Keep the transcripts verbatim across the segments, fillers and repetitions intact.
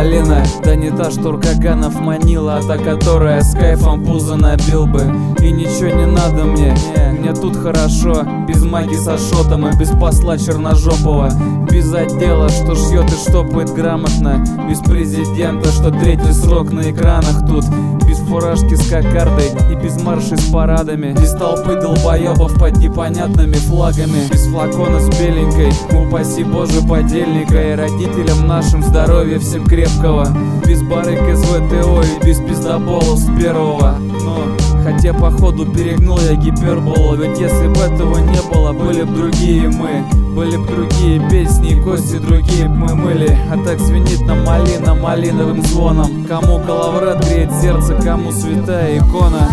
малина. Да не та, что Ркаганов манила, а та, которая с кайфом пузо набил бы. И ничего не надо мне, мне тут хорошо. Без маги с ашотом и без посла черножопого. Без отдела, что шьет и штопает грамотно. Без президента, что третий срок на экранах тут. Без фуражки с кокардой и без маршей с парадами. Без толпы долбоебов под непонятными флагами. Без флакона с беленькой, упаси боже подельника. И родителям нашим здоровья всем крепкого. Без барыг из ВТО и без пиздоболов с первого. Но хотя походу перегнул я гиперболу. Ведь если бы этого не было, были б другие мы. Были б другие песни и кости другие б мы мыли. А так звенит нам малина малиновым звоном. Кому коловрат греет сердце, кому святая икона.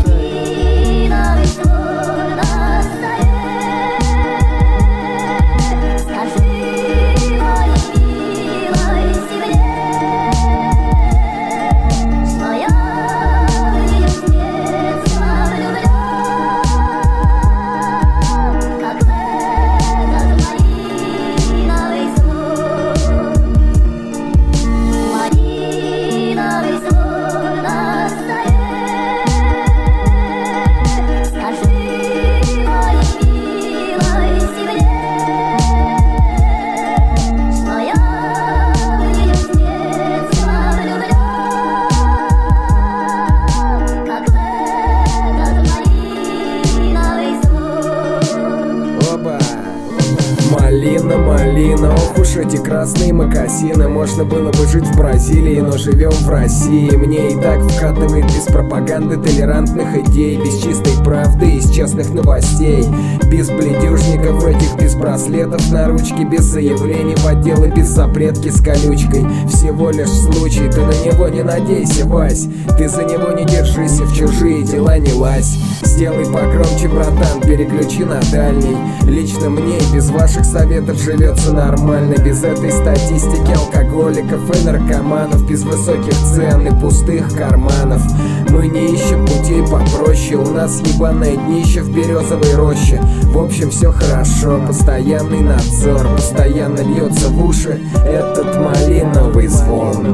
Малина, малина, ох уж эти красные мокасины. Можно было бы жить в Бразилии, но живем в России. Мне и так вкатывает без пропаганды толерантных идей. Без чистой правды, из честных новостей. Без бледюжников этих, без браслетов на ручке. Без заявлений в отделы, без запретки с колючкой. Всего лишь случай, ты на него не надейся, Вась. Ты за него не держись и в чужие дела не лазь. Сделай погромче, братан, переключи на дальний. Лично мне без ваших советов живется нормально. Без этой статистики алкоголиков и наркоманов. Без высоких цен и пустых карманов. Мы не ищем путей попроще. У нас ебаное днище в березовой роще. В общем, все хорошо, постоянный надзор. Постоянно льется в уши этот малиновый звон.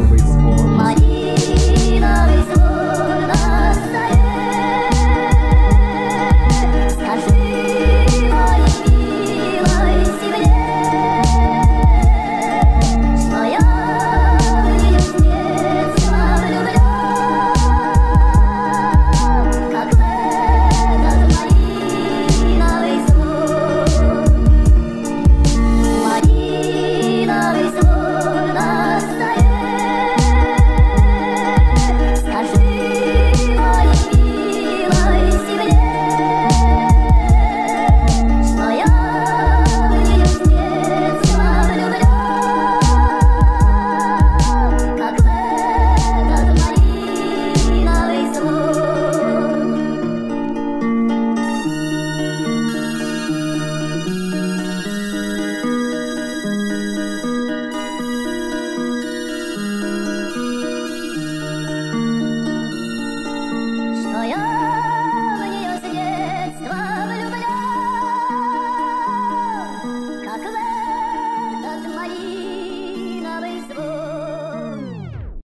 Что я